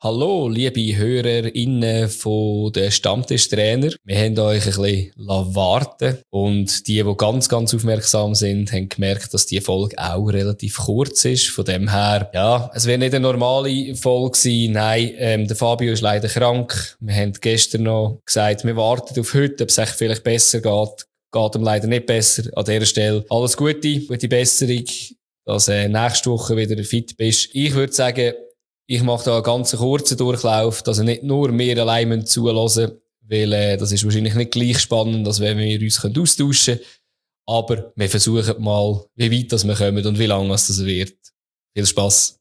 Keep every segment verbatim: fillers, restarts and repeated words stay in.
Hallo, liebe HörerInnen von den Stammtischtrainer. Wir haben euch ein bisschen warten und die, die ganz, ganz aufmerksam sind, haben gemerkt, dass die Folge auch relativ kurz ist. Von dem her, ja, es wird nicht eine normale Folge sein. Nein, ähm, der Fabio ist leider krank. Wir haben gestern noch gesagt, wir warten auf heute, ob es echt vielleicht besser geht. Geht ihm leider nicht besser. An dieser Stelle alles Gute, gute Besserung, dass du äh, nächste Woche wieder fit bist. Ich würde sagen, ich mache da einen ganz kurzen Durchlauf, dass ihr nicht nur wir allein zuhören müsst, weil äh, das ist wahrscheinlich nicht gleich spannend, als wenn wir uns austauschen können. Aber wir versuchen mal, wie weit das wir kommen und wie lange das wird. Viel Spass!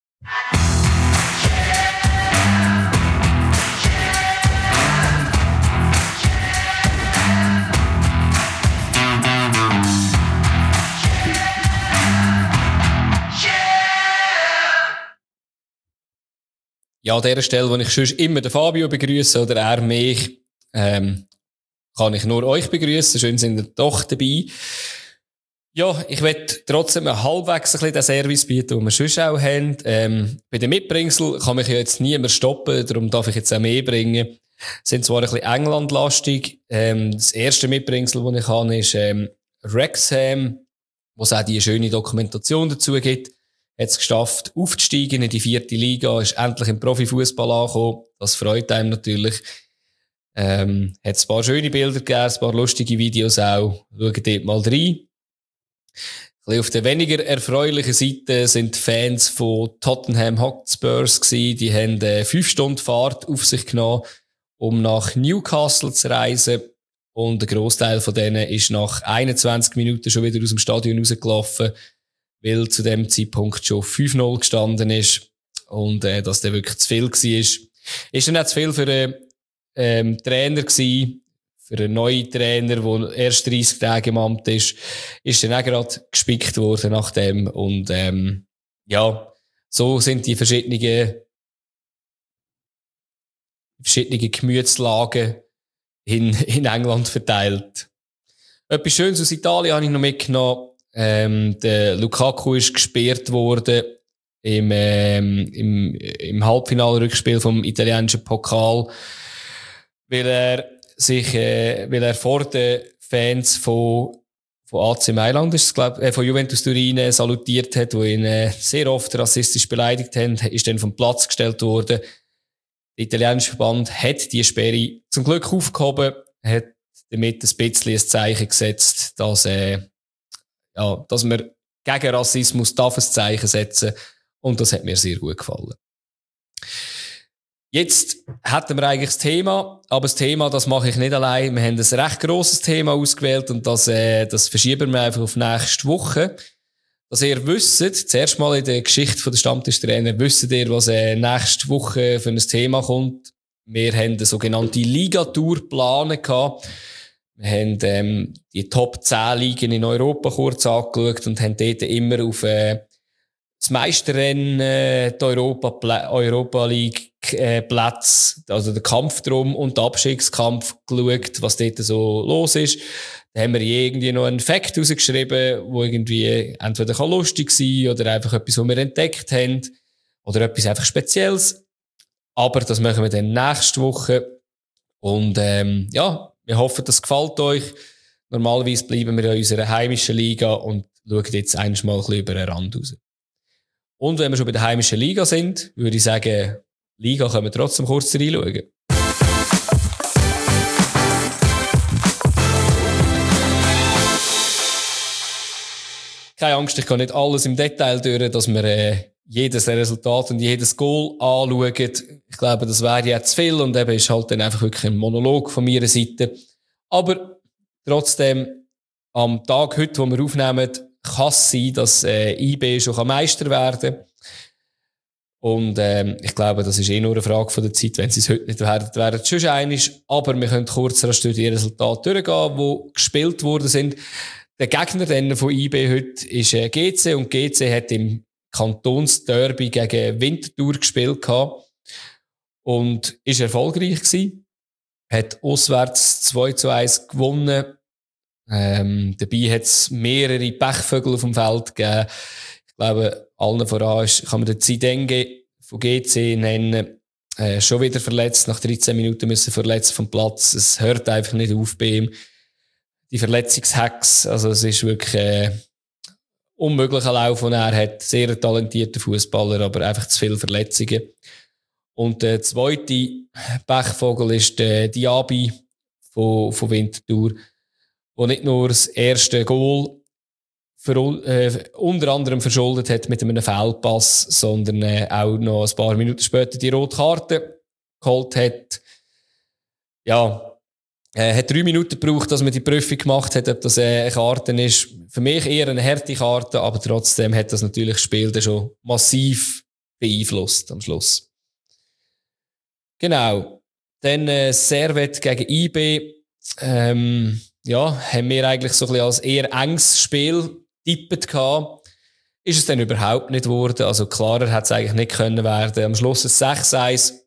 Ja, an dieser Stelle, wo ich sonst immer den Fabio begrüße oder er mich, ähm, kann ich nur euch begrüßen. Schön sind ihr doch dabei. Ja, ich werde trotzdem halbwegs ein bisschen den Service bieten, den wir sonst auch haben. Ähm, bei den Mitbringsel kann mich ja jetzt niemand stoppen, darum darf ich jetzt auch mehr bringen. Sind zwar ein bisschen englandlastig. Ähm, das erste Mitbringsel, das ich habe, ist ähm, Wrexham, wo es auch die schöne Dokumentation dazu gibt. Hat es geschafft, aufzusteigen in die vierte Liga, ist endlich im Profifußball angekommen. Das freut einem natürlich. Ähm, hat ein paar schöne Bilder gegeben, ein paar lustige Videos auch. Schaut dort mal rein. Ein bisschen auf der weniger erfreulichen Seite sind die Fans von Tottenham Hotspurs gewesen. Die haben äh, fünf Stunden Fahrt auf sich genommen, um nach Newcastle zu reisen. Und der Grossteil von denen ist nach einundzwanzig Minuten schon wieder aus dem Stadion rausgelaufen, weil zu dem Zeitpunkt schon fünf null gestanden ist und äh, dass der wirklich zu viel war. Ist dann auch zu viel für einen ähm, Trainer gewesen, für einen neuen Trainer, der erst dreißig Tage im Amt ist, ist dann auch gerade gespickt worden nach dem. Und ähm, ja, so sind die verschiedenen, verschiedenen Gemütslagen in, in England verteilt. Etwas Schönes aus Italien habe ich noch mitgenommen. Ähm, der Lukaku ist gesperrt worden im, ähm, im, im Halbfinalrückspiel vom italienischen Pokal, weil er sich, äh, weil er vor den Fans von, von A C Mailand ist, glaub, äh, von Juventus Turin äh, salutiert hat, wo ihn äh, sehr oft rassistisch beleidigt haben, ist dann vom Platz gestellt worden. Der italienische Verband hat die Sperre zum Glück aufgehoben, hat damit ein bisschen ein Zeichen gesetzt, dass, äh, ja, dass man gegen Rassismus darf ein Zeichen setzen. Und das hat mir sehr gut gefallen. Jetzt hätten wir eigentlich das Thema, aber das Thema, das mache ich nicht allein. Wir haben ein recht grosses Thema ausgewählt und das, äh, das verschieben wir einfach auf nächste Woche. Dass ihr wisst, zuerst mal in der Geschichte der Stammtischtrainer, wisst ihr, was äh, nächste Woche für ein Thema kommt. Wir haben eine sogenannte Ligatour geplant gehabt. Wir haben ähm, die Top zehn Ligen in Europa kurz angeschaut und haben dort immer auf äh, das Meisterrennen, äh, die Europa, Europa League äh, Plätze, also den Kampf drum und den Abstiegskampf geschaut, was dort so los ist. Da haben wir irgendwie noch einen Fakt rausgeschrieben, wo irgendwie entweder lustig sein kann oder einfach etwas, was wir entdeckt haben oder etwas einfach Spezielles. Aber das machen wir dann nächste Woche. Und ähm, ja, wir hoffen, das gefällt euch. Normalerweise bleiben wir in unserer heimischen Liga und schauen jetzt einmal ein bisschen über den Rand raus. Und wenn wir schon bei der heimischen Liga sind, würde ich sagen, Liga können wir trotzdem kurz reinschauen. Keine Angst, ich kann nicht alles im Detail durch, dass wir äh, jedes Resultat und jedes Goal anschauen. Ich glaube, das wäre ja zu viel und eben ist halt dann einfach wirklich ein Monolog von meiner Seite. Aber trotzdem, am Tag heute, wo wir aufnehmen, kann es sein, dass äh, I B schon Meister werden kann. Und ähm, ich glaube, das ist eh nur eine Frage von der Zeit. Wenn sie es heute nicht werden, wären es schon einig. Aber wir können kurz durch die Resultate durchgehen, die gespielt worden sind. Der Gegner dann von I B heute ist äh, G C und G C hat im Kantonsderby gegen Winterthur gespielt gehabt und ist erfolgreich gewesen. Hat auswärts zwei zu eins gewonnen. Ähm, dabei hat es mehrere Pechvögel auf dem Feld gegeben. Ich glaube, allen voran ist, kann man den Zidenge von G C nennen. Äh, schon wieder verletzt, nach dreizehn Minuten müssen verletzt vom Platz. Es hört einfach nicht auf bei ihm. Die Verletzungshex, also es ist wirklich äh, unmöglicher Lauf, den er hat. Sehr talentierter Fußballer, aber einfach zu viele Verletzungen. Und der zweite Pechvogel ist der Diaby von, von Winterthur, der nicht nur das erste Goal für, äh, unter anderem verschuldet hat mit einem Foulpass, sondern äh, auch noch ein paar Minuten später die rote Karte geholt hat. Ja, äh, hat drei Minuten gebraucht, dass man die Prüfung gemacht hat, ob das äh, eine Karte ist. Für mich eher eine harte Karte, aber trotzdem hat das natürlich das Spiel dann schon massiv beeinflusst am Schluss. Genau. Dann äh, Servette gegen I B. Ähm, ja, haben wir eigentlich so ein bisschen als eher enges Spiel tippet gehabt. Ist es dann überhaupt nicht geworden. Also klarer hätte es eigentlich nicht können werden. Am Schluss ein sechs eins.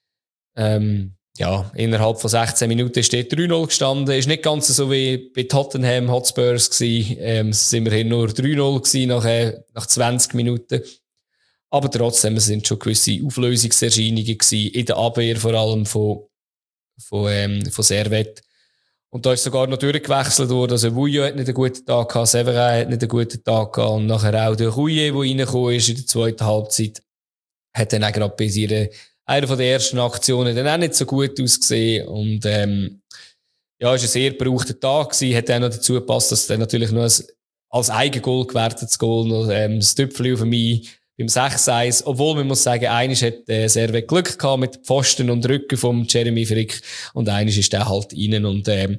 Ähm, ja, innerhalb von sechzehn Minuten steht drei null gestanden. Ist nicht ganz so wie bei Tottenham Hotspurs gewesen. Ähm, es sind immerhin nur drei null gewesen nach, äh, nach zwanzig Minuten. Aber trotzdem, es sind schon gewisse Auflösungserscheinungen gewesen. In der Abwehr vor allem von, von, ähm, von Servette. Und da ist sogar noch durchgewechselt worden. Also, Vouillot hat nicht einen guten Tag gehabt, Severin hat nicht einen guten Tag gehabt. Und nachher auch der Rouillet, der reingekommen ist in der zweiten Halbzeit, hat dann auch gerade bei ihrer, einer von den ersten Aktionen dann auch nicht so gut ausgesehen. Und, ähm, ja, es war ein sehr gebrauchter Tag gewesen. Hat dann noch dazu gepasst, dass dann natürlich noch ein, als Eigengoal gewertetes Goal noch, ähm, das Tüpfchen auf dem I beim sechs eins. Obwohl, man muss sagen, eines hat äh, sehr viel Glück gehabt mit Pfosten und Rücken vom Jeremy Frick. Und eines ist der halt rein. Und, ähm,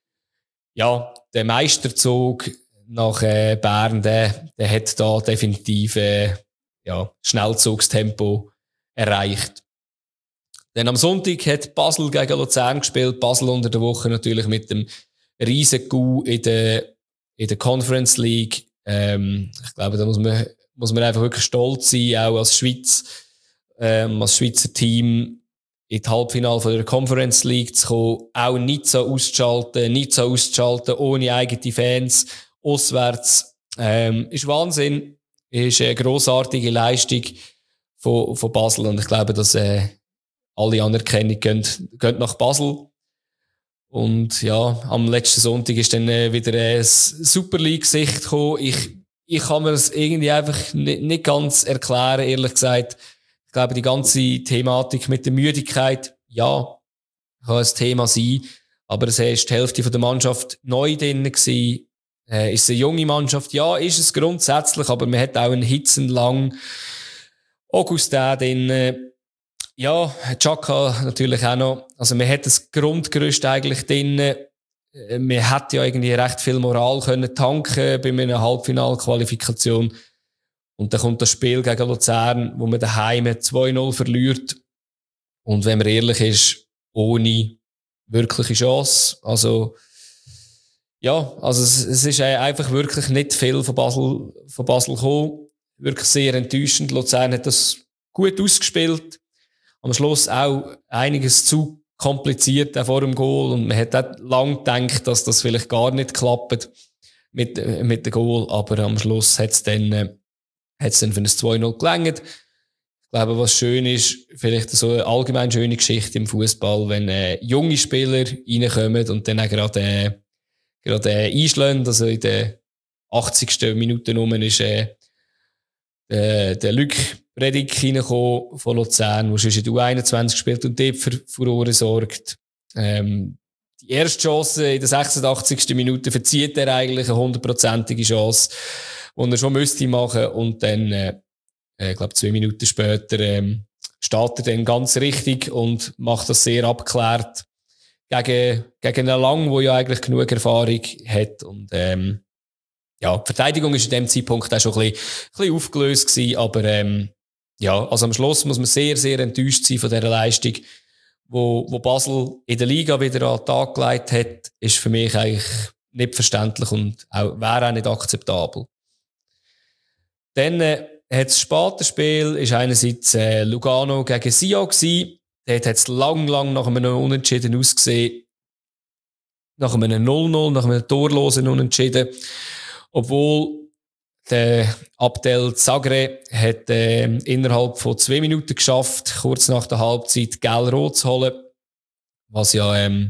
ja, der Meisterzug nach, äh, Bern, der, der hat da definitiv, äh, ja, Schnellzugstempo erreicht. Dann am Sonntag hat Basel gegen Luzern gespielt. Basel unter der Woche natürlich mit dem riesen Coup in der, in der Conference League. Ähm, ich glaube, da muss man, muss man einfach wirklich stolz sein, auch als Schweiz, ähm, als Schweizer Team in die Halbfinale von der Conference League zu kommen, auch nicht so auszuschalten, nicht so auszuschalten, ohne eigene Fans, auswärts, ähm, ist Wahnsinn, ist eine grossartige Leistung von, von Basel und ich glaube, dass, äh, alle Anerkennung gehen, gehen nach Basel. Und ja, am letzten Sonntag ist dann äh, wieder ein Super League-Sicht gekommen. Ich, ich kann mir das irgendwie einfach nicht, nicht ganz erklären, ehrlich gesagt. Ich glaube, die ganze Thematik mit der Müdigkeit, ja, kann ein Thema sein. Aber es ist die Hälfte von der Mannschaft neu drin gewesen. Äh, ist es eine junge Mannschaft? Ja, ist es grundsätzlich, aber man hat auch einen hitzenlangen Augustin drin. Ja, Xhaka natürlich auch noch. Also man hat das Grundgerüst eigentlich drin. Man hätte ja irgendwie recht viel Moral können tanken bei einer Halbfinalqualifikation. Und dann kommt das Spiel gegen Luzern, wo man daheim zwei null verliert. Und wenn man ehrlich ist, ohne wirkliche Chance. Also, ja, also es, es ist einfach wirklich nicht viel von Basel, von Basel gekommen. Wirklich sehr enttäuschend. Luzern hat das gut ausgespielt. Am Schluss auch einiges zu kompliziert vor dem Goal und man hat auch lang gedacht, dass das vielleicht gar nicht klappt mit, mit dem Goal, aber am Schluss hat es dann, äh, hat's dann für ein zwei null gelangt. Ich glaube, was schön ist, vielleicht so eine allgemein schöne Geschichte im Fußball, wenn äh, junge Spieler reinkommen und dann auch gerade, äh, gerade äh, einschlagen, also in der achtzigsten Minute rum ist äh, der, der Luc Predic reingekommen von Luzern, der schon in der U einundzwanzig spielt und dort für Furore sorgt. Ähm, die erste Chance in der sechsundachtzigsten Minute verzieht er eigentlich eine hundertprozentige Chance, die er schon müsste machen. Und dann, äh, ich glaube, zwei Minuten später ähm, steht er dann ganz richtig und macht das sehr abgeklärt gegen, gegen einen Lang, der ja eigentlich genug Erfahrung hat. Und ähm, ja, die Verteidigung ist in dem Zeitpunkt auch schon ein bisschen, ein bisschen aufgelöst gewesen, aber ähm, ja, also am Schluss muss man sehr, sehr enttäuscht sein von dieser Leistung, wo, wo Basel in der Liga wieder an den Tag gelegt hat, ist für mich eigentlich nicht verständlich und auch, wäre auch nicht akzeptabel. Dann äh, hat das späte Spiel, ist einerseits äh, Lugano gegen Sion gewesen. Dort hat es lang, lang nach einem Unentschieden ausgesehen. Nach einem null null, nach einem torlosen Unentschieden. Obwohl der Abdel Zagre hat äh, innerhalb von zwei Minuten geschafft, kurz nach der Halbzeit gelb-rot zu holen. Was ja, ähm,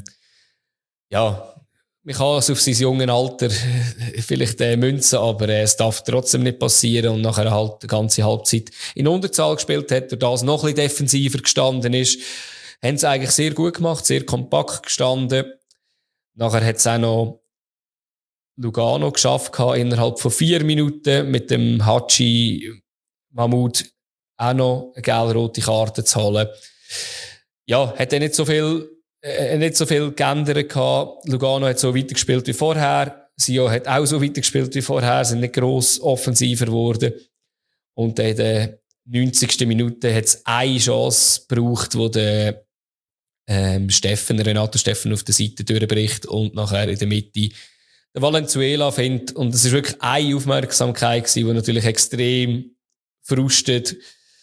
ja, man kann es auf sein junges Alter vielleicht äh, münzen, aber äh, es darf trotzdem nicht passieren. Und nachher halt die ganze Halbzeit in Unterzahl gespielt hat, durch das noch ein bisschen defensiver gestanden ist. Haben sie eigentlich sehr gut gemacht, sehr kompakt gestanden. Nachher hat es auch noch Lugano geschafft, innerhalb von vier Minuten mit dem Haji Mahmoud auch noch eine gelb-rote Karte zu holen. Ja, hat er nicht so viel, äh, nicht so viel geändert gehabt. Lugano hat so weitergespielt wie vorher. Sio hat auch so weitergespielt wie vorher, sind nicht gross offensiver geworden. Und in der neunzigsten Minute hat es eine Chance gebraucht, wo der ähm, Steffen, Renato Steffen auf der Seite durchbricht und nachher in der Mitte der Valenzuela findet. Und es ist wirklich eine Aufmerksamkeit gewesen, die natürlich extrem frustet.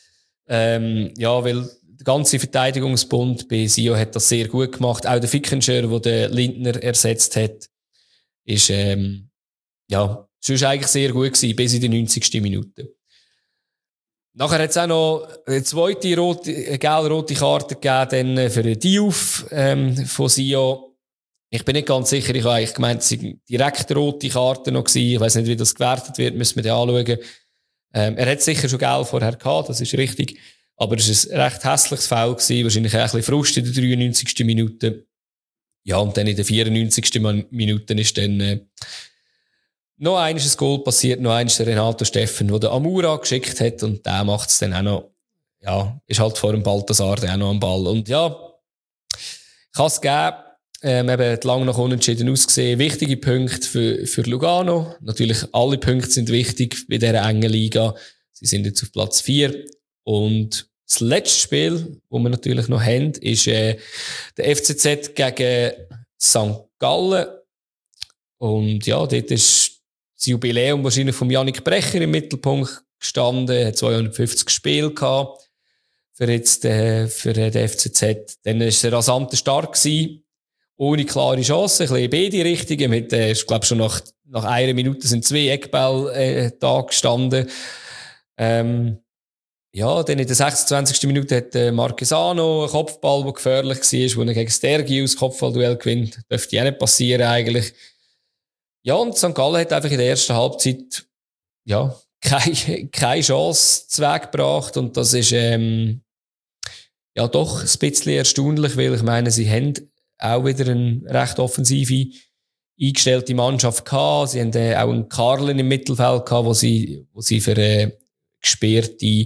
Ähm, ja, weil der ganze Verteidigungsbund bei Sio hat das sehr gut gemacht. Auch der Fickenscher, der den Lindner ersetzt hat, ist, ähm, ja, sonst eigentlich sehr gut gewesen, bis in die neunzigsten Minute. Nachher hat es auch noch eine zweite rote, eine gelb-rote Karte gegeben, dann für den Diouf, ähm, von Sio. Ich bin nicht ganz sicher, ich habe eigentlich gemeint, es sind direkt rote Karten noch gewesen. Ich weiss nicht, wie das gewertet wird, müssen wir dann anschauen. Ähm, er hat sicher schon gelb vorher gehabt, das ist richtig. Aber es war ein recht hässliches Foul gewesen, wahrscheinlich auch ein bisschen Frust in der dreiundneunzigsten Minute. Ja, und dann in der vierundneunzigsten Minute ist dann, äh, noch eines ein Goal passiert, noch eines der Renato Steffen, der den Amura geschickt hat, und der macht es dann auch noch, ja, ist halt vor dem Balthasar dann auch noch am Ball. Und ja, kann es geben. Ähm, eben hat lange noch unentschieden ausgesehen. Wichtige Punkte für, für Lugano. Natürlich, alle Punkte sind wichtig bei dieser engen Liga. Sie sind jetzt auf Platz vier. Und das letzte Spiel, das wir natürlich noch haben, ist äh, der F C Z gegen Sankt Gallen. Und ja, dort ist das Jubiläum wahrscheinlich von Yannick Brecher im Mittelpunkt gestanden. Er hat zweihundertfünfzig Spiele gehabt für, jetzt, äh, für den F C Z. Dann war es ein rasanter Start gewesen. Ohne klare Chance, ein bisschen in beide Richtungen. Mit, äh, ich glaube, schon nach, nach einer Minute sind zwei Eckbälle äh, da gestanden. Ähm, ja, dann in der sechsundzwanzigsten Minute hat äh, Marquesano einen Kopfball, der gefährlich war, wo er gegen Stergi aus Kopfballduell gewinnt. Dürfte ja nicht passieren eigentlich. Ja, und Sankt Gallen hat einfach in der ersten Halbzeit ja, keine, keine Chance zu Weg gebracht. Und das ist ähm, ja doch ein bisschen erstaunlich, weil ich meine, sie haben auch wieder eine recht offensive, eingestellte Mannschaft gehabt. Sie haben äh, auch einen Karlen im Mittelfeld gehabt, wo sie, wo sie für äh, gesperrte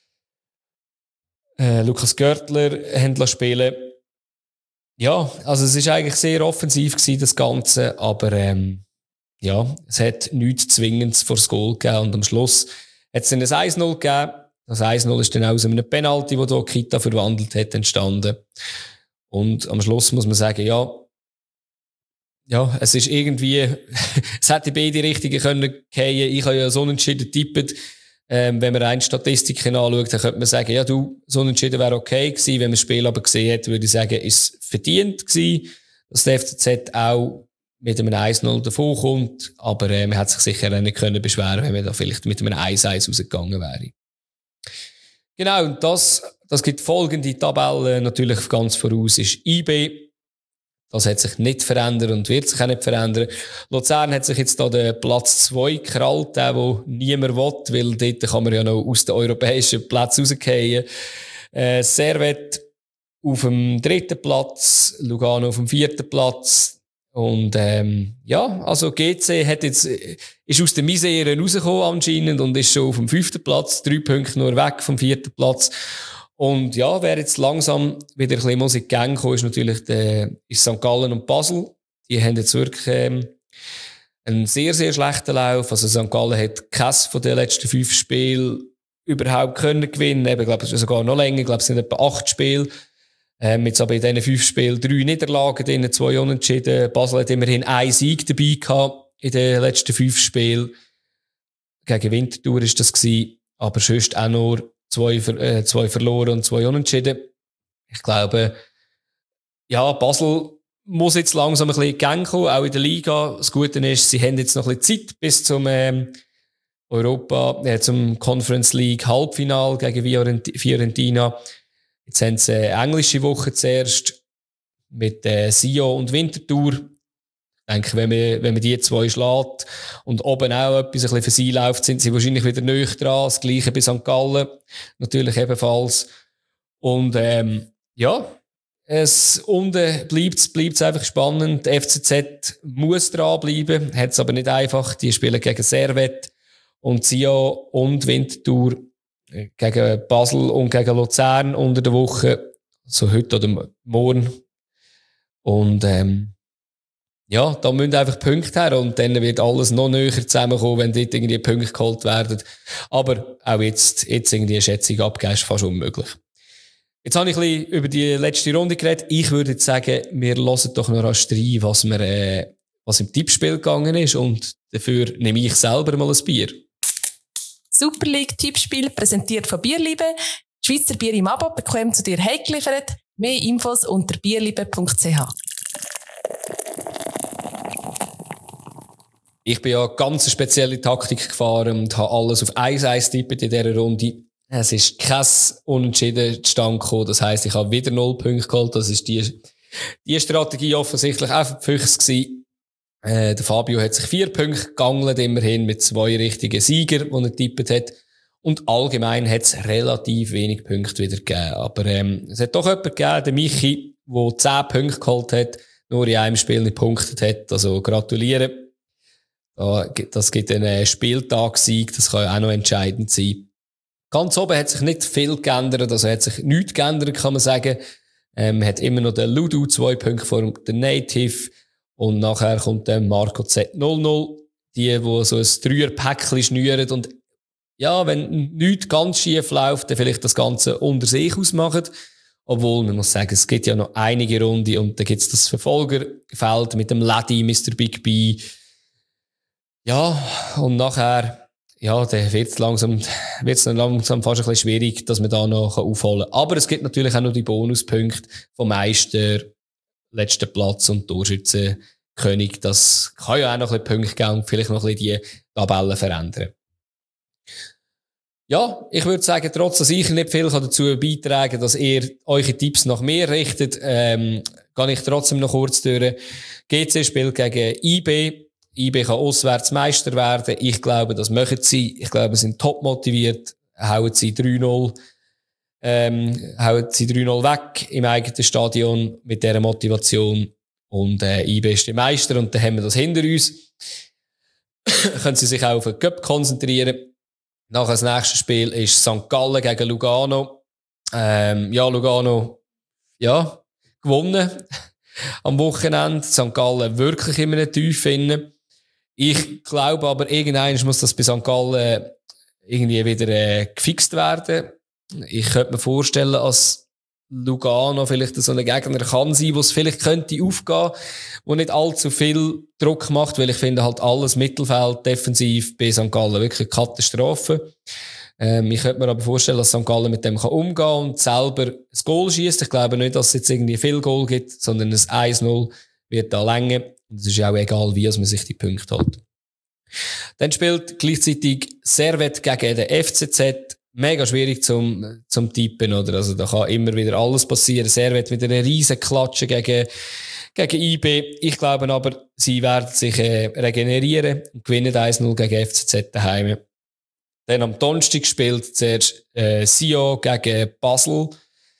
äh, Lukas Görtler haben spielen. Ja, also es ist eigentlich sehr offensiv gewesen, das Ganze, aber ähm, ja, es hat nichts Zwingendes vor das Goal gegeben, und am Schluss hat es dann ein eins null gegeben. Das eins null ist dann aus einem Penalty, das hier Kita verwandelt hat, entstanden. Und am Schluss muss man sagen, ja, ja, es ist irgendwie, es hätte beide Richtungen können gehen. Ich habe ja so unentschieden tippt. Ähm, wenn man rein Statistiken anschaut, dann könnte man sagen, ja, du, so unentschieden wäre okay gewesen. Wenn man das Spiel aber gesehen hat, würde ich sagen, ist es verdient gewesen, dass der F C Z auch mit einem eins null davon kommt. Aber äh, man hätte sich sicher auch nicht können beschweren, wenn man da vielleicht mit einem eins eins rausgegangen wäre. Genau, und das, das gibt folgende Tabelle. Natürlich ganz voraus ist I B. Das hat sich nicht verändert und wird sich auch nicht verändern. Luzern hat sich jetzt da den Platz zwei gekrallt, den, wo niemand will, weil dort kann man ja noch aus den europäischen Plätzen rausgehen. Äh, Servette auf dem dritten Platz, Lugano auf dem vierten Platz. Und, ähm, ja, also G C hat jetzt, ist aus der Misere rausgekommen anscheinend und ist schon auf dem fünften Platz, drei Punkte nur weg vom vierten Platz. Und ja, wer jetzt langsam wieder ein bisschen Musik gehen kann, ist natürlich der, ist Sankt Gallen und Basel. Die haben jetzt wirklich, ähm, einen sehr, sehr schlechten Lauf. Also Sankt Gallen hat keines von den letzten fünf Spielen überhaupt können gewinnen. Ich glaube, es ist sogar noch länger. Ich glaube, es sind etwa acht Spiele. Ähm, jetzt aber in diesen fünf Spielen drei Niederlagen drin, zwei Unentschieden. Basel hat immerhin einen Sieg dabei gehabt in den letzten fünf Spielen. Gegen Winterthur ist das gewesen. Aber sonst auch nur zwei, äh, zwei verloren und zwei Unentschieden. Ich glaube, ja, Basel muss jetzt langsam ein bisschen in die Gänge kommen, auch in der Liga. Das Gute ist, sie haben jetzt noch ein bisschen Zeit bis zum, ähm, Europa, äh, zum Conference League Halbfinal gegen Fiorentina. Jetzt haben sie eine englische Woche zuerst mit äh, Sion und Winterthur. Ich denke, wenn man, wenn man die zwei schlägt und oben auch etwas ein bisschen für sie läuft, sind sie wahrscheinlich wieder näher dran. Das Gleiche bei Sankt Gallen. Natürlich ebenfalls. Und, ähm, ja, es unten bleibt es einfach spannend. Die F C Z muss dranbleiben. Hat es aber nicht einfach. Die spielen gegen Servette und Sion und Winterthur gegen Basel und gegen Luzern unter der Woche. So heute oder morgen. Und, ähm, ja, da müssen einfach Punkte her und dann wird alles noch näher zusammenkommen, wenn dort irgendwie Punkte geholt werden. Aber auch jetzt, jetzt irgendwie eine Schätzung abgeben, ist fast unmöglich. Jetzt habe ich ein bisschen über die letzte Runde geredet. Ich würde jetzt sagen, wir hören doch noch rasch rein, was, wir, äh, was im Tippspiel gegangen ist und dafür nehme ich selber mal ein Bier. Super League Tippspiel präsentiert von Bierliebe. Schweizer Bier im Abo bekommen zu dir heimgeliefert. Mehr Infos unter bierliebe punkt c h. Ich bin ja ganz eine spezielle Taktik gefahren und habe alles auf eins eins tippet in dieser Runde. Es ist kein Unentschieden zustande gekommen. Das heisst, ich habe wieder null Punkte geholt. Das ist die, die Strategie offensichtlich auch für die Füchse gewesen. Äh, der Fabio hat sich vier Punkte gegangelt, immerhin mit zwei richtigen Siegern, die er getippt hat. Und allgemein hat es relativ wenig Punkte wieder gegeben. Aber ähm, es hat doch jemanden gegeben, der Michi, der zehn Punkte geholt hat, nur in einem Spiel nicht gepunktet hat. Also gratulieren. Das gibt einen Spieltagssieg, das kann ja auch noch entscheidend sein. Ganz oben hat sich nicht viel geändert, also hat sich nichts geändert, kann man sagen. Ähm, hat immer noch den Ludu, zwei Punkte vor dem Native. Und nachher kommt der Marco Z null null. Die, die so ein Dreier-Päckchen schnüren und ja, wenn nichts ganz schief läuft, dann vielleicht das Ganze unter sich ausmachen. Obwohl, man muss sagen, es gibt ja noch einige Runden und da gibt es das Verfolgerfeld mit dem Lady, Mister Big B. Ja, und nachher, ja, dann wird es langsam, wird's dann langsam fast ein bisschen schwierig, dass man da noch aufholen kann. Aber es gibt natürlich auch noch die Bonuspunkte vom Meister, letzten Platz und Torschützenkönig. Das kann ja auch noch ein bisschen Punkte geben und vielleicht noch ein bisschen die Tabellen verändern. Ja, ich würde sagen, trotz dass ich nicht viel dazu beitragen kann, dass ihr eure Tipps nach mir richtet, ähm, gehe ich trotzdem noch kurz durch. G C spielt gegen I B. I B kann auswärts Meister werden. Ich glaube, das machen sie. Ich glaube, sie sind top motiviert. Hauen sie drei null, ähm, hauen sie drei null weg im eigenen Stadion mit dieser Motivation. Und, äh, I B ist der Meister und dann haben wir das hinter uns. Können sie sich auch auf den Cup konzentrieren. Nachher das nächste Spiel ist Sankt Gallen gegen Lugano. Ähm, ja, Lugano, ja, gewonnen am Wochenende. Sankt Gallen wirklich in einem Tief finden. Ich glaube aber, irgendwann muss das bei Sankt Gallen irgendwie wieder äh, gefixt werden. Ich könnte mir vorstellen, dass Lugano vielleicht so ein Gegner kann sein, wo es vielleicht könnte aufgehen, wo nicht allzu viel Druck macht, weil ich finde halt alles Mittelfeld defensiv bei Sankt Gallen wirklich Katastrophe. Ähm, ich könnte mir aber vorstellen, dass Sankt Gallen mit dem kann umgehen und selber ein Goal schießt. Ich glaube nicht, dass es jetzt irgendwie viel Goal gibt, sondern ein eins null wird da länger. Und es ist ja auch egal, wie man sich die Punkte holt. Dann spielt gleichzeitig Servette gegen den F C Z. Mega schwierig zum, zum Tippen, oder? Also, da kann immer wieder alles passieren. Servette mit einer riesen Klatsche gegen, gegen I B. Ich glaube aber, sie werden sich äh, regenerieren und gewinnen eins null gegen F C Z daheim. Dann am Donnerstag spielt zuerst äh, Sion gegen Basel.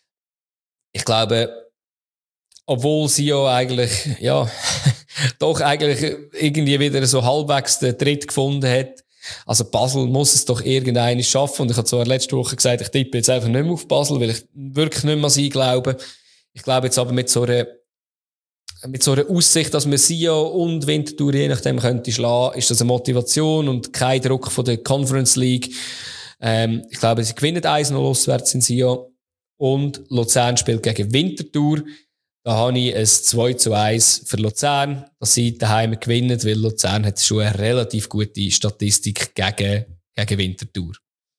Ich glaube, obwohl Sion eigentlich, ja, doch eigentlich irgendwie wieder so halbwegs den Tritt gefunden hat. Also Basel muss es doch irgendeines schaffen. Und ich habe zwar letzte Woche gesagt, ich tippe jetzt einfach nicht mehr auf Basel, weil ich wirklich nicht mehr an sie glaube. Ich glaube jetzt aber mit so einer, mit so einer Aussicht, dass man Sion und Winterthur je nachdem könnte schlagen, ist das eine Motivation und kein Druck von der Conference League. Ähm, ich glaube, sie gewinnen eins null auswärts in Sion. Und Luzern spielt gegen Winterthur. Da habe ich ein zwei zu eins für Luzern, dass sie daheim gewinnen, weil Luzern hat schon eine relativ gute Statistik gegen, gegen Winterthur.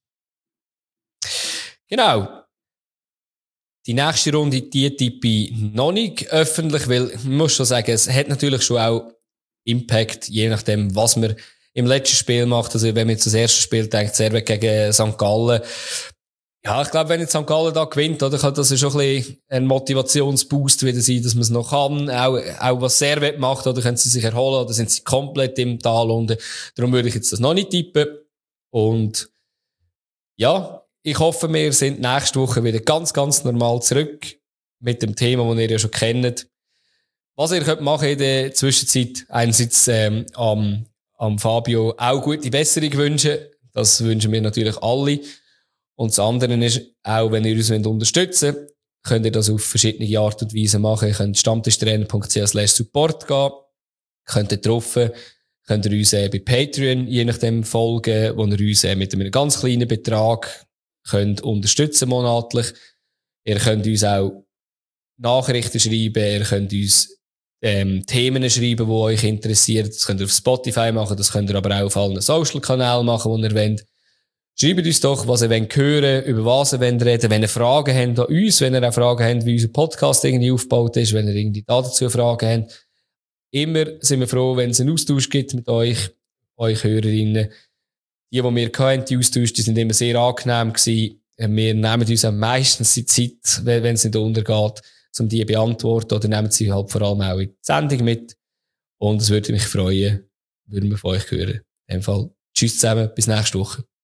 Genau. Die nächste Runde, die tippe ich noch nicht öffentlich, weil ich muss schon sagen, es hat natürlich schon auch Impact, je nachdem, was man im letzten Spiel macht. Also wenn man jetzt das erste Spiel denkt, Servet gegen Sankt Gallen. Ja, ich glaube, wenn jetzt Sankt Gallen da gewinnt, oder, kann das schon ein bisschen ein Motivationsboost wieder sein, dass man es noch kann. Auch, auch was Servet macht, oder können sie sich erholen, oder sind sie komplett im Tal unten. Darum würde ich jetzt das noch nicht tippen. Und ja, ich hoffe, wir sind nächste Woche wieder ganz, ganz normal zurück mit dem Thema, das ihr ja schon kennt. Was ihr könnt machen in der Zwischenzeit, einerseits ähm, am, am Fabio auch gute Besserung wünschen. Das wünschen wir natürlich alle. Und das andere ist, auch wenn ihr uns unterstützen wollt, könnt ihr das auf verschiedene Art und Weise machen. Ihr könnt stammtischtrainer punkt c h slash support gehen. Könnt ihr drauf, könnt ihr uns äh, bei Patreon je nachdem folgen, wo ihr uns äh, mit einem ganz kleinen Betrag könnt unterstützen monatlich. Ihr könnt uns auch Nachrichten schreiben, ihr könnt uns ähm, Themen schreiben, die euch interessieren. Das könnt ihr auf Spotify machen, das könnt ihr aber auch auf allen Social-Kanälen machen, die ihr wollt. Schreibt uns doch, was ihr wollt hören, über was ihr wollt reden, wenn ihr Fragen habt an uns, wenn ihr auch Fragen habt, wie unser Podcast irgendwie aufgebaut ist, wenn ihr irgendwie dazu Fragen habt. Immer sind wir froh, wenn es einen Austausch gibt mit euch, euch Hörerinnen. Die, die wir hatten, die Austausch, die sind immer sehr angenehm gewesen. Wir nehmen uns am meisten die Zeit, wenn es nicht untergeht, um die zu beantworten, oder nehmen sie halt vor allem auch in die Sendung mit. Und es würde mich freuen, würden wir von euch hören. In dem Fall, tschüss zusammen, bis nächste Woche.